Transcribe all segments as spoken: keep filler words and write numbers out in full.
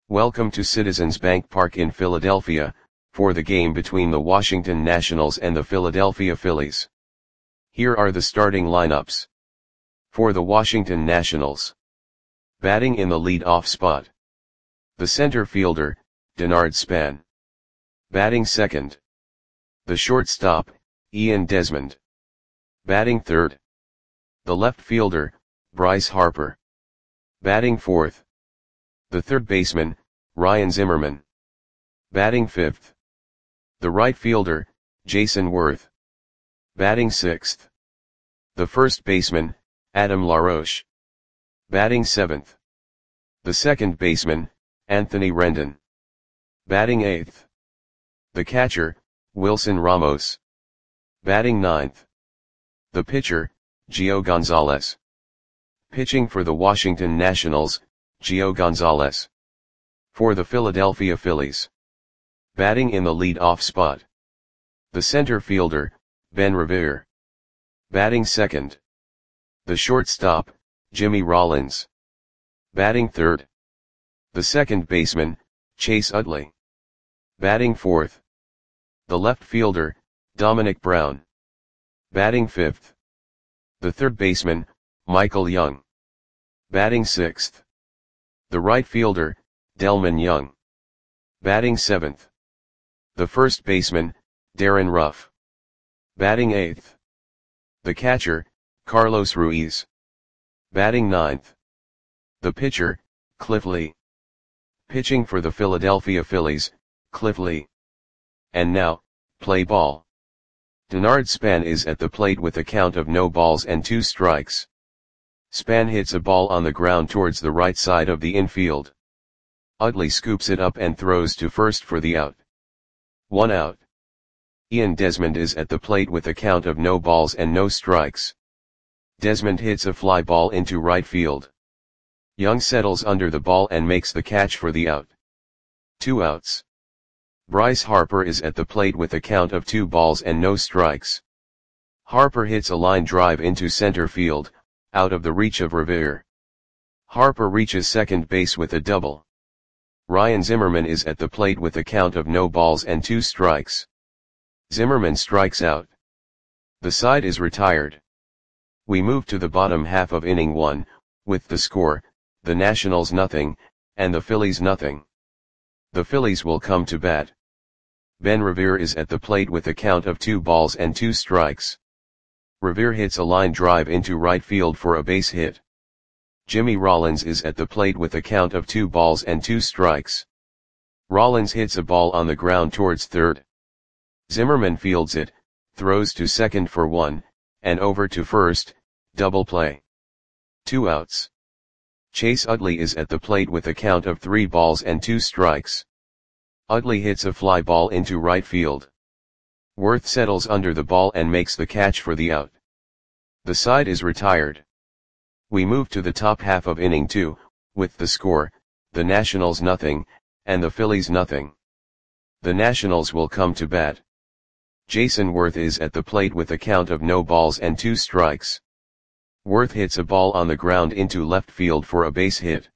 Welcome to Citizens Bank Park in Philadelphia, for the game between the Washington Nationals and the Philadelphia Phillies. Here are the starting lineups. For the Washington Nationals. Batting in the lead-off spot. The center fielder, Denard Span. Batting second. The shortstop, Ian Desmond. Batting third. The left fielder, Bryce Harper. Batting fourth. The third baseman, Ryan Zimmerman. Batting fifth. The right fielder, Jayson Werth. Batting sixth. The first baseman, Adam LaRoche. Batting seventh. The second baseman, Anthony Rendon. Batting eighth. The catcher, Wilson Ramos. Batting ninth. The pitcher, Gio Gonzalez. Pitching for the Washington Nationals, Gio Gonzalez. For the Philadelphia Phillies. Batting in the lead-off spot. The center fielder, Ben Revere. Batting second. The shortstop, Jimmy Rollins. Batting third. The second baseman, Chase Utley. Batting fourth. The left fielder, Dominic Brown. Batting fifth. The third baseman, Michael Young. Batting sixth. The right fielder, Delmon Young. Batting seventh. The first baseman, Darren Ruff. Batting eighth. The catcher, Carlos Ruiz. Batting ninth. The pitcher, Cliff Lee. Pitching for the Philadelphia Phillies, Cliff Lee. And now, play ball. Denard Span is at the plate with a count of no balls and two strikes. Span hits a ball on the ground towards the right side of the infield. Utley scoops it up and throws to first for the out. One out. Ian Desmond is at the plate with a count of no balls and no strikes. Desmond hits a fly ball into right field. Young settles under the ball and makes the catch for the out. Two outs. Bryce Harper is at the plate with a count of two balls and no strikes. Harper hits a line drive into center field, out of the reach of Revere. Harper reaches second base with a double. Ryan Zimmerman is at the plate with a count of no balls and two strikes. Zimmerman strikes out. The side is retired. We move to the bottom half of inning one, with the score, the Nationals nothing, and the Phillies nothing. The Phillies will come to bat. Ben Revere is at the plate with a count of two balls and two strikes. Revere hits a line drive into right field for a base hit. Jimmy Rollins is at the plate with a count of two balls and two strikes. Rollins hits a ball on the ground towards third. Zimmerman fields it, throws to second for one, and over to first, double play. Two outs. Chase Utley is at the plate with a count of three balls and two strikes. Utley hits a fly ball into right field. Werth settles under the ball and makes the catch for the out. The side is retired. We move to the top half of inning two, with the score, the Nationals nothing, and the Phillies nothing. The Nationals will come to bat. Jayson Werth is at the plate with a count of no balls and two strikes. Werth hits a ball on the ground into left field for a base hit.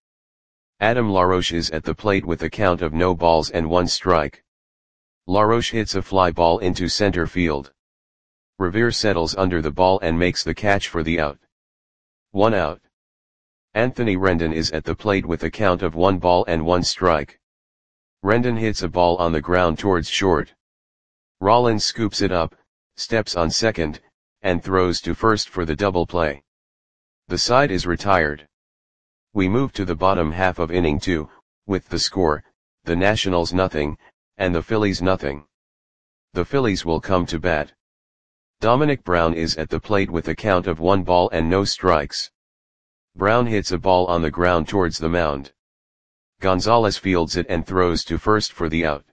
Adam LaRoche is at the plate with a count of no balls and one strike. LaRoche hits a fly ball into center field. Revere settles under the ball and makes the catch for the out. One out. Anthony Rendon is at the plate with a count of one ball and one strike. Rendon hits a ball on the ground towards short. Rollins scoops it up, steps on second, and throws to first for the double play. The side is retired. We move to the bottom half of inning two, with the score, the Nationals nothing, and the Phillies nothing. The Phillies will come to bat. Dominic Brown is at the plate with a count of one ball and no strikes. Brown hits a ball on the ground towards the mound. Gonzalez fields it and throws to first for the out.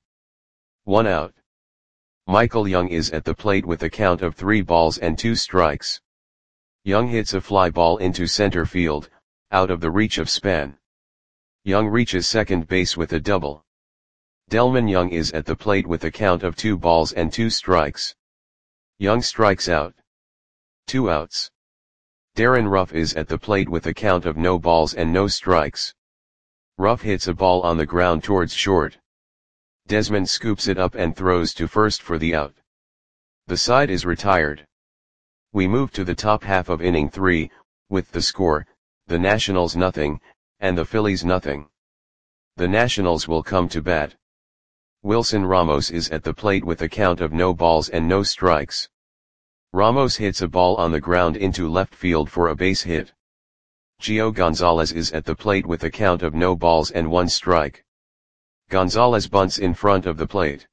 One out. Michael Young is at the plate with a count of three balls and two strikes. Young hits a fly ball into center field, out of the reach of Span. Young reaches second base with a double. Delmon Young is at the plate with a count of two balls and two strikes. Young strikes out. Two outs. Darren Ruff is at the plate with a count of no balls and no strikes. Ruff hits a ball on the ground towards short. Desmond scoops it up and throws to first for the out. The side is retired. We move to the top half of inning three, with the score, the Nationals nothing, and the Phillies nothing. The Nationals will come to bat. Wilson Ramos is at the plate with a count of no balls and no strikes. Ramos hits a ball on the ground into left field for a base hit. Gio Gonzalez is at the plate with a count of no balls and one strike. Gonzalez bunts in front of the plate.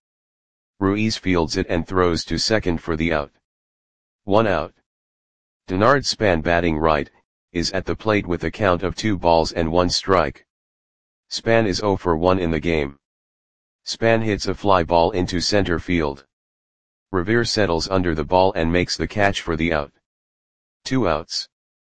Ruiz fields it and throws to second for the out. One out. Denard Span, batting right, is at the plate with a count of two balls and one strike. Span is zero for one in the game. Span hits a fly ball into center field. Revere settles under the ball and makes the catch for the out. Two outs.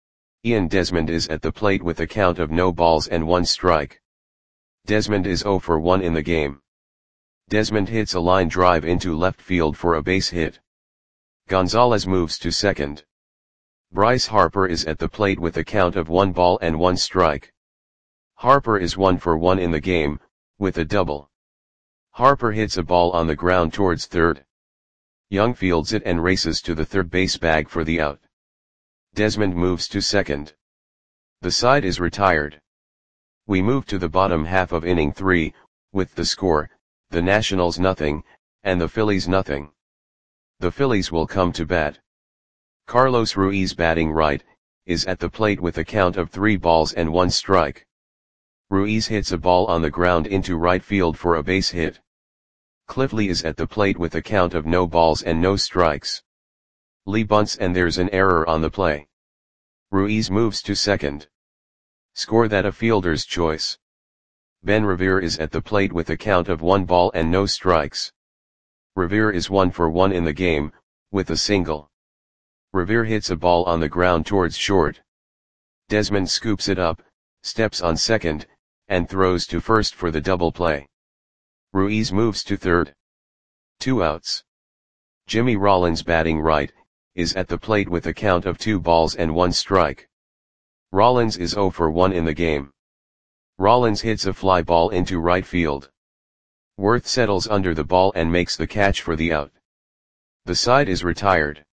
Ian Desmond is at the plate with a count of no balls and one strike. Desmond is zero for one in the game. Desmond hits a line drive into left field for a base hit. Gonzalez moves to second. Bryce Harper is at the plate with a count of one ball and one strike. Harper is one for one in the game, with a double. Harper hits a ball on the ground towards third. Young fields it and races to the third base bag for the out. Desmond moves to second. The side is retired. We move to the bottom half of inning three, with the score, the Nationals nothing, and the Phillies nothing. The Phillies will come to bat. Carlos Ruiz, batting right, is at the plate with a count of three balls and one strike. Ruiz hits a ball on the ground into right field for a base hit. Cliff Lee is at the plate with a count of no balls and no strikes. Lee bunts and there's an error on the play. Ruiz moves to second. Score that a fielder's choice. Ben Revere is at the plate with a count of one ball and no strikes. Revere is one for one in the game, with a single. Revere hits a ball on the ground towards short. Desmond scoops it up, steps on second, and throws to first for the double play. Ruiz moves to third. Two outs. Jimmy Rollins, batting right, is at the plate with a count of two balls and one strike. Rollins is zero for one in the game. Rollins hits a fly ball into right field. Worth settles under the ball and makes the catch for the out. The side is retired.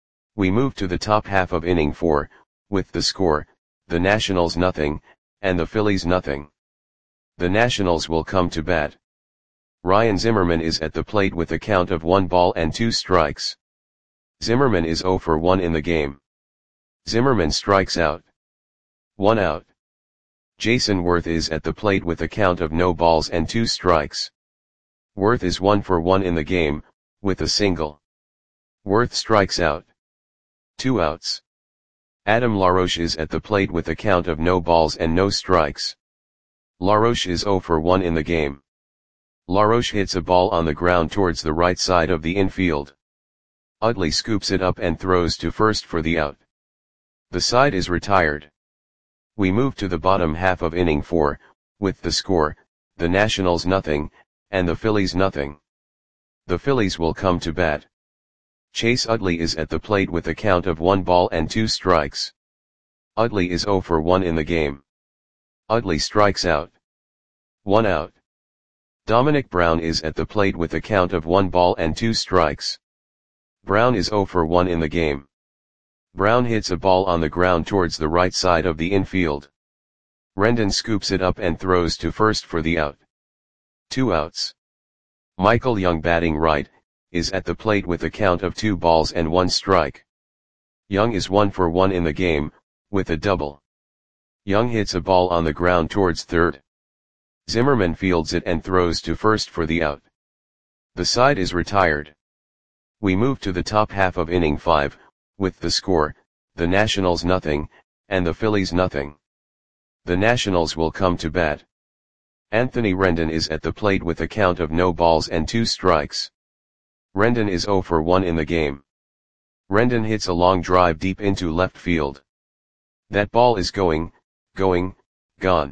We move to the top half of inning four, with the score, the Nationals nothing, and the Phillies nothing. The Nationals will come to bat. Ryan Zimmerman is at the plate with a count of one ball and two strikes. Zimmerman is zero for one in the game. Zimmerman strikes out. One out. Jason Worth is at the plate with a count of no balls and two strikes. Worth is one for one in the game, with a single. Worth strikes out. Two outs. Adam LaRoche is at the plate with a count of no balls and no strikes. LaRoche is zero for one in the game. LaRoche hits a ball on the ground towards the right side of the infield. Utley scoops it up and throws to first for the out. The side is retired. We move to the bottom half of inning four, with the score, the Nationals nothing, and the Phillies nothing. The Phillies will come to bat. Chase Utley is at the plate with a count of one ball and two strikes. Utley is zero for one in the game. Utley strikes out. One out. Dominic Brown is at the plate with a count of one ball and two strikes. Brown is zero for one in the game. Brown hits a ball on the ground towards the right side of the infield. Rendon scoops it up and throws to first for the out. Two outs. Michael Young, batting right, is at the plate with a count of two balls and one strike. Young is one for one in the game, with a double. Young hits a ball on the ground towards third. Zimmerman fields it and throws to first for the out. The side is retired. We move to the top half of inning five, with the score, the Nationals nothing, and the Phillies nothing. The Nationals will come to bat. Anthony Rendon is at the plate with a count of no balls and two strikes. Rendon is zero for one in the game. Rendon hits a long drive deep into left field. That ball is going, going, gone.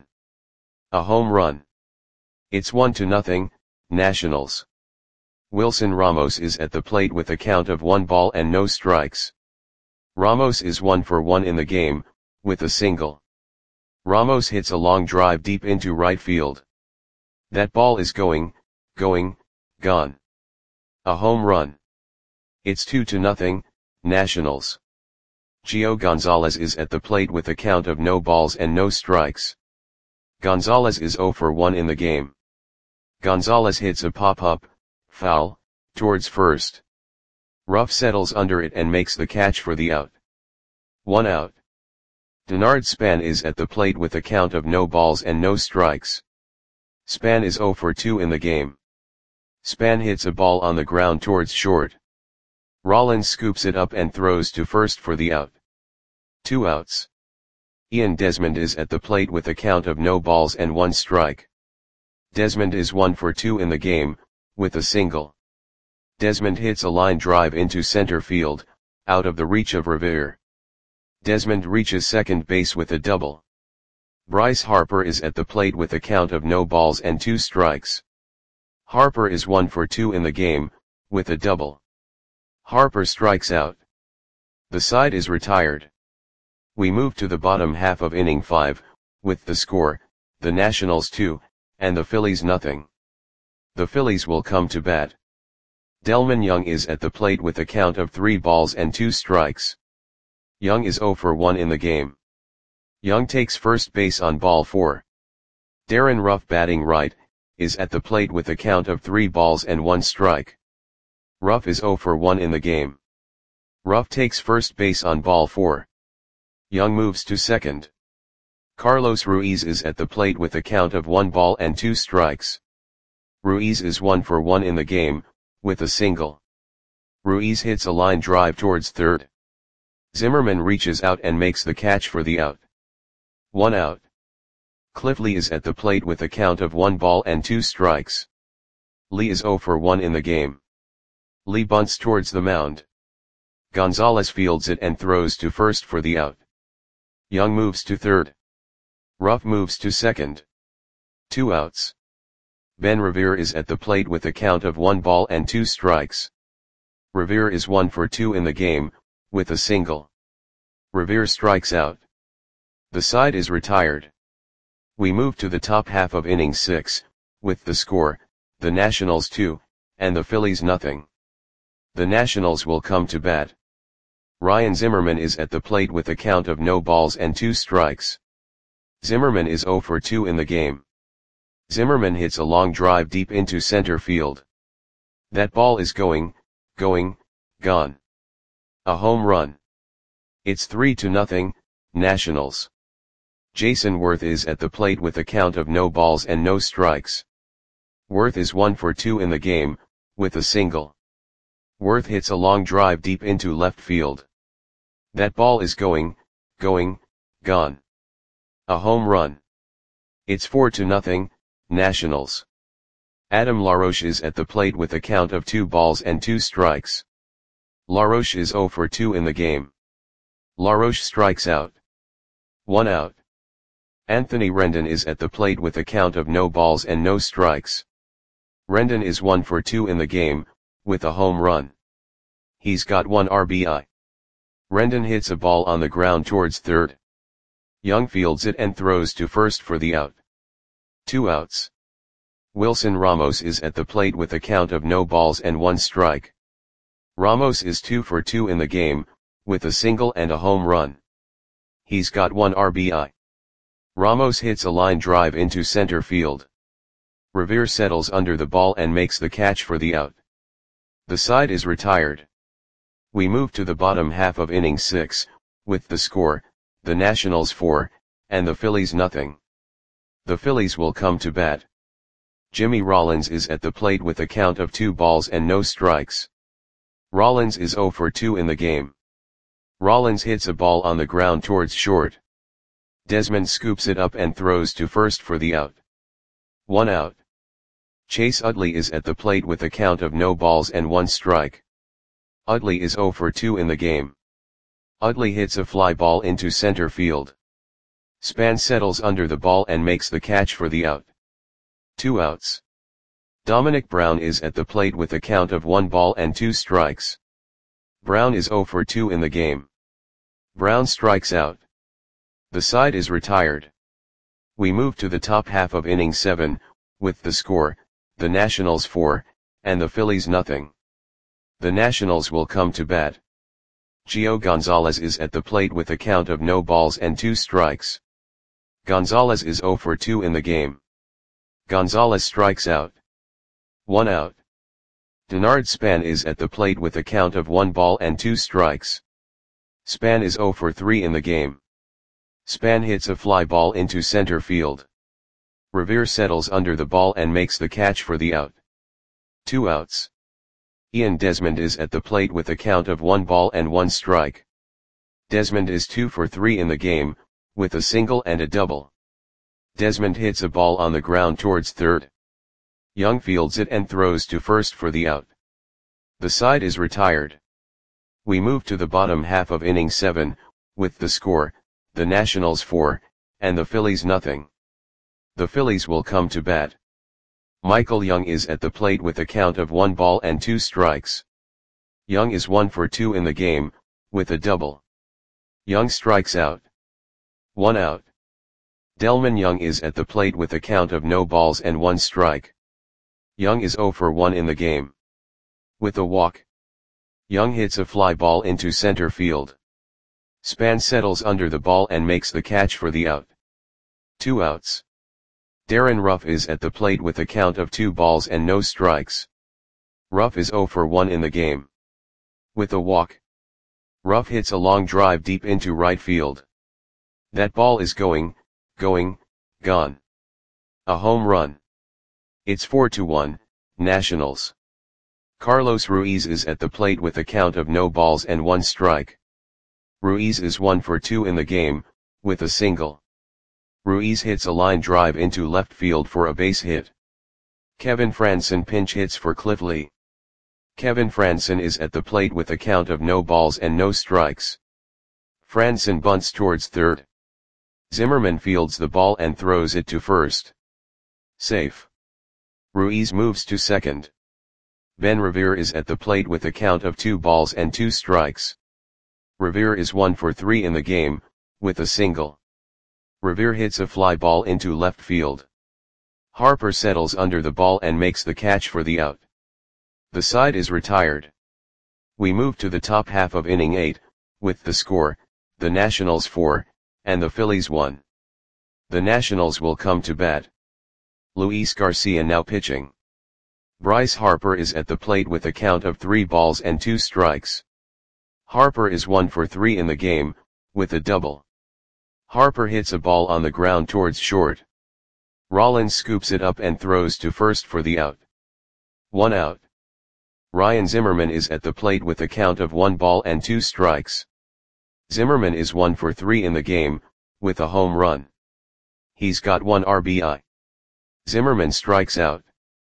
A home run. It's one to nothing, Nationals. Wilson Ramos is at the plate with a count of one ball and no strikes. Ramos is one for one in the game, with a single. Ramos hits a long drive deep into right field. That ball is going, going, gone. A home run. It's two to nothing, Nationals. Gio Gonzalez is at the plate with a count of no balls and no strikes. Gonzalez is zero for one in the game. Gonzalez hits a pop-up, foul, towards first. Ruff settles under it and makes the catch for the out. One out. Denard Span is at the plate with a count of no balls and no strikes. Span is zero for two in the game. Span hits a ball on the ground towards short. Rollins scoops it up and throws to first for the out. Two outs. Ian Desmond is at the plate with a count of no balls and one strike. Desmond is one for two in the game, with a single. Desmond hits a line drive into center field, out of the reach of Revere. Desmond reaches second base with a double. Bryce Harper is at the plate with a count of no balls and two strikes. Harper is one for two in the game, with a double. Harper strikes out. The side is retired. We move to the bottom half of inning five, with the score, the Nationals two, and the Phillies nothing. The Phillies will come to bat. Delmon Young is at the plate with a count of three balls and two strikes. Young is zero for one in the game. Young takes first base on ball four. Darren Ruff, batting right, is at the plate with a count of three balls and one strike. Ruff is zero for one in the game. Ruff takes first base on ball four. Young moves to second. Carlos Ruiz is at the plate with a count of one ball and two strikes. Ruiz is one for one in the game, with a single. Ruiz hits a line drive towards third. Zimmerman reaches out and makes the catch for the out. One out. Cliff Lee is at the plate with a count of one ball and two strikes. Lee is zero for one in the game. Lee bunts towards the mound. Gonzalez fields it and throws to first for the out. Young moves to third. Ruff moves to second. Two outs. Ben Revere is at the plate with a count of one ball and two strikes. Revere is one for two in the game, with a single. Revere strikes out. The side is retired. We move to the top half of inning six, with the score, the Nationals two, and the Phillies nothing. The Nationals will come to bat. Ryan Zimmerman is at the plate with a count of no balls and two strikes. Zimmerman is zero for two in the game. Zimmerman hits a long drive deep into center field. That ball is going, going, gone. A home run. It's three to nothing, Nationals. Jason Worth is at the plate with a count of no balls and no strikes. Worth is one for two in the game, with a single. Worth hits a long drive deep into left field. That ball is going, going, gone. A home run. It's four to nothing, Nationals. Adam LaRoche is at the plate with a count of two balls and two strikes. LaRoche is zero for two in the game. LaRoche strikes out. One out. Anthony Rendon is at the plate with a count of no balls and no strikes. Rendon is one for two in the game, with a home run. He's got one R B I. Rendon hits a ball on the ground towards third. Young fields it and throws to first for the out. Two outs. Wilson Ramos is at the plate with a count of no balls and one strike. Ramos is two for two in the game, with a single and a home run. He's got one R B I. Ramos hits a line drive into center field. Revere settles under the ball and makes the catch for the out. The side is retired. We move to the bottom half of inning six, with the score, the Nationals four, and the Phillies nothing. The Phillies will come to bat. Jimmy Rollins is at the plate with a count of two balls and no strikes. Rollins is zero for two in the game. Rollins hits a ball on the ground towards short. Desmond scoops it up and throws to first for the out. One out. Chase Utley is at the plate with a count of no balls and one strike. Utley is zero for two in the game. Utley hits a fly ball into center field. Span settles under the ball and makes the catch for the out. Two outs. Dominic Brown is at the plate with a count of one ball and two strikes. Brown is zero for two in the game. Brown strikes out. The side is retired. We move to the top half of inning seven, with the score, the Nationals four, and the Phillies nothing. The Nationals will come to bat. Gio Gonzalez is at the plate with a count of no balls and two strikes. Gonzalez is oh for two in the game. Gonzalez strikes out. One out. Denard Span is at the plate with a count of one ball and two strikes. Span is oh for three in the game. Span hits a fly ball into center field. Revere settles under the ball and makes the catch for the out. Two outs. Ian Desmond is at the plate with a count of one ball and one strike. Desmond is two for three in the game, with a single and a double. Desmond hits a ball on the ground towards third. Young fields it and throws to first for the out. The side is retired. We move to the bottom half of inning seven, with the score, the Nationals four, and the Phillies nothing. The Phillies will come to bat. Michael Young is at the plate with a count of one ball and two strikes. Young is one for two in the game, with a double. Young strikes out. One out. Delman Young is at the plate with a count of no balls and one strike. Young is oh for one in the game. With a walk. Young hits a fly ball into center field. Span settles under the ball and makes the catch for the out. Two outs. Darren Ruff is at the plate with a count of two balls and no strikes. Ruff is oh for one in the game. With a walk. Ruff hits a long drive deep into right field. That ball is going, going, gone. A home run. It's four to one, Nationals. Carlos Ruiz is at the plate with a count of no balls and one strike. Ruiz is one for two in the game, with a single. Ruiz hits a line drive into left field for a base hit. Kevin Frandsen pinch hits for Cliff Lee. Kevin Frandsen is at the plate with a count of no balls and no strikes. Frandsen bunts towards third. Zimmerman fields the ball and throws it to first. Safe. Ruiz moves to second. Ben Revere is at the plate with a count of two balls and two strikes. Revere is one for three in the game, with a single. Revere hits a fly ball into left field. Harper settles under the ball and makes the catch for the out. The side is retired. We move to the top half of inning eight, with the score, the Nationals four, and the Phillies one. The Nationals will come to bat. Luis Garcia now pitching. Bryce Harper is at the plate with a count of three balls and two strikes. Harper is one for three in the game, with a double. Harper hits a ball on the ground towards short. Rollins scoops it up and throws to first for the out. One out. Ryan Zimmerman is at the plate with a count of one ball and two strikes. Zimmerman is one for three in the game, with a home run. He's got one R B I. Zimmerman strikes out.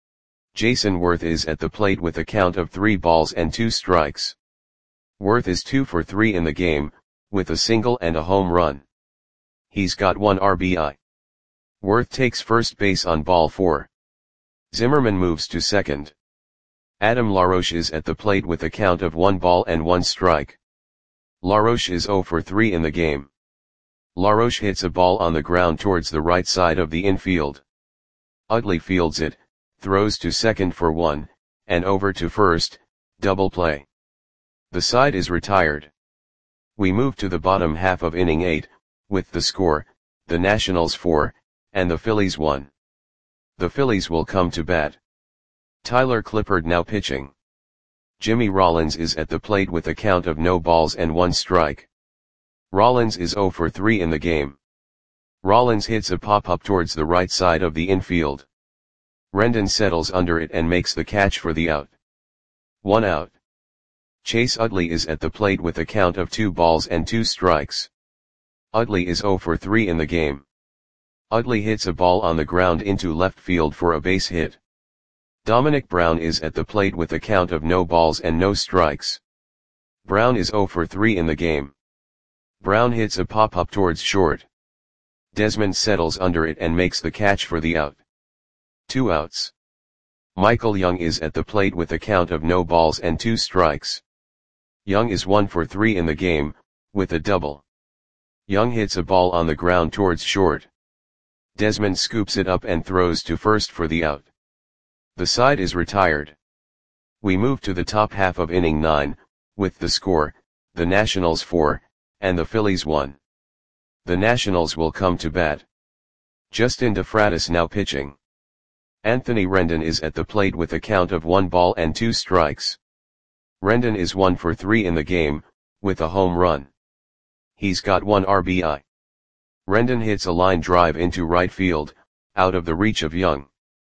Jason Worth is at the plate with a count of three balls and two strikes. Worth is two for three in the game, with a single and a home run. He's got one R B I. Worth takes first base on ball four. Zimmerman moves to second. Adam LaRoche is at the plate with a count of one ball and one strike. LaRoche is oh for three in the game. LaRoche hits a ball on the ground towards the right side of the infield. Utley fields it, throws to second for one, and over to first, double play. The side is retired. We move to the bottom half of inning eight, with the score, the Nationals four, and the Phillies one. The Phillies will come to bat. Tyler Clippard now pitching. Jimmy Rollins is at the plate with a count of no balls and one strike. Rollins is oh for three in the game. Rollins hits a pop-up towards the right side of the infield. Rendon settles under it and makes the catch for the out. One out. Chase Utley is at the plate with a count of two balls and two strikes. Utley is oh for three in the game. Utley hits a ball on the ground into left field for a base hit. Dominic Brown is at the plate with a count of no balls and no strikes. Brown is oh for three in the game. Brown hits a pop-up towards short. Desmond settles under it and makes the catch for the out. Two outs. Michael Young is at the plate with a count of no balls and two strikes. Young is one for three in the game, with a double. Young hits a ball on the ground towards short. Desmond scoops it up and throws to first for the out. The side is retired. We move to the top half of inning nine, with the score, the Nationals four, and the Phillies one. The Nationals will come to bat. Justin DeFratis now pitching. Anthony Rendon is at the plate with a count of one ball and two strikes. Rendon is one for three in the game, with a home run. He's got one R B I. Rendon hits a line drive into right field, out of the reach of Young.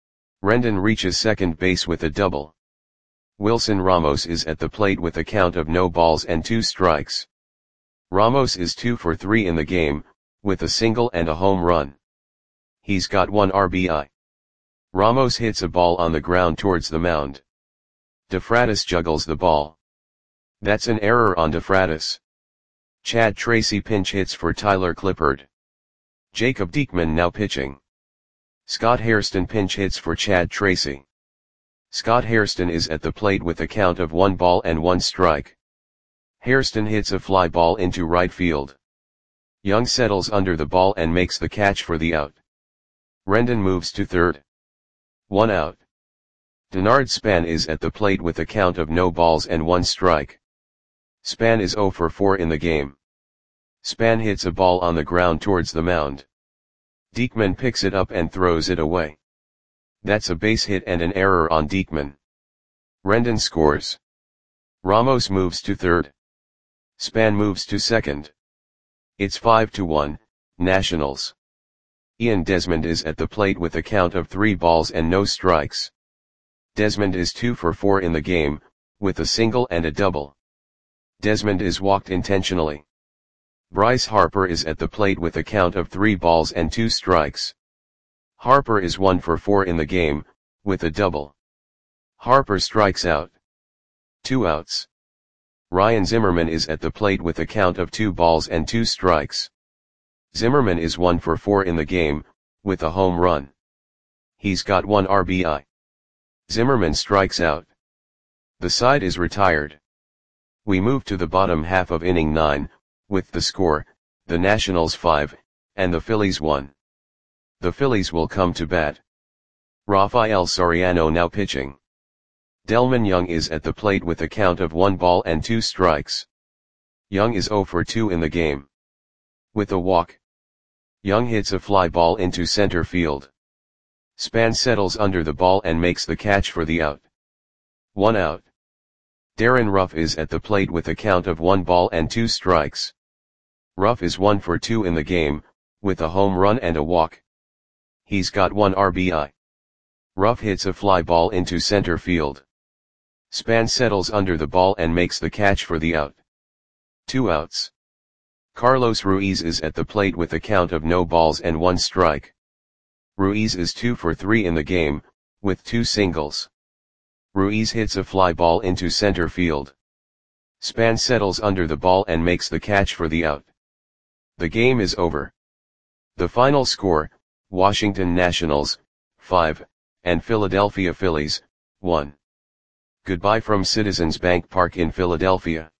Rendon reaches second base with a double. Wilson Ramos is at the plate with a count of no balls and two strikes. Ramos is two for three in the game, with a single and a home run. He's got one R B I. Ramos hits a ball on the ground towards the mound. DeFratis juggles the ball. That's an error on DeFratis. Chad Tracy pinch hits for Tyler Clippard. Jacob Diekman now pitching. Scott Hairston pinch hits for Chad Tracy. Scott Hairston is at the plate with a count of one ball and one strike. Hairston hits a fly ball into right field. Young settles under the ball and makes the catch for the out. Rendon moves to third. One out. Denard Span is at the plate with a count of no balls and one strike. Span is zero for four in the game. Span hits a ball on the ground towards the mound. Diekman picks it up and throws it away. That's a base hit and an error on Diekman. Rendon scores. Ramos moves to third. Span moves to second. It's five to one, Nationals. Ian Desmond is at the plate with a count of three balls and no strikes. Desmond is two for four in the game, with a single and a double. Desmond is walked intentionally. Bryce Harper is at the plate with a count of three balls and two strikes. Harper is one for four in the game, with a double. Harper strikes out. Two outs. Ryan Zimmerman is at the plate with a count of two balls and two strikes. Zimmerman is one for four in the game, with a home run. He's got one R B I. Zimmerman strikes out. The side is retired. We move to the bottom half of inning nine, with the score, the Nationals five, and the Phillies one. The Phillies will come to bat. Rafael Soriano now pitching. Delmon Young is at the plate with a count of one ball and two strikes. Young is zero for two in the game. With a walk. Young hits a fly ball into center field. Span settles under the ball and makes the catch for the out. One out. Darren Ruff is at the plate with a count of one ball and two strikes. Ruff is one for two in the game, with a home run and a walk. He's got one R B I. Ruff hits a fly ball into center field. Span settles under the ball and makes the catch for the out. Two outs. Carlos Ruiz is at the plate with a count of no balls and one strike. Ruiz is two for three in the game, with two singles. Ruiz hits a fly ball into center field. Span settles under the ball and makes the catch for the out. The game is over. The final score, Washington Nationals, five, and Philadelphia Phillies, one. Goodbye from Citizens Bank Park in Philadelphia.